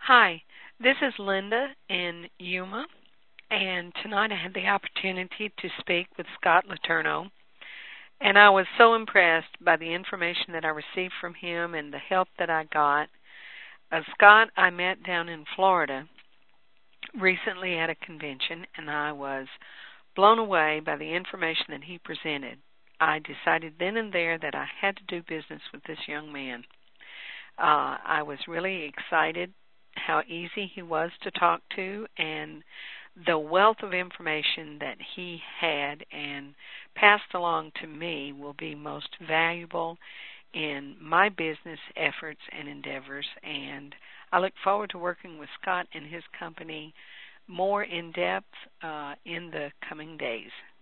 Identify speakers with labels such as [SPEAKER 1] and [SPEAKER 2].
[SPEAKER 1] Hi, this is Linda in Yuma, and tonight I had the opportunity to speak with Scott Letourneau, and I was so impressed by the information that I received from him and the help that I got. Scott, I met down in Florida recently at a convention, and I was blown away by the information that he presented. I decided then and there that I had to do business with this young man. I was really excited how easy he was to talk to and the wealth of information that he had and passed along to me will be most valuable in my business efforts and endeavors. And I look forward to working with Scott and his company more in depth in the coming days.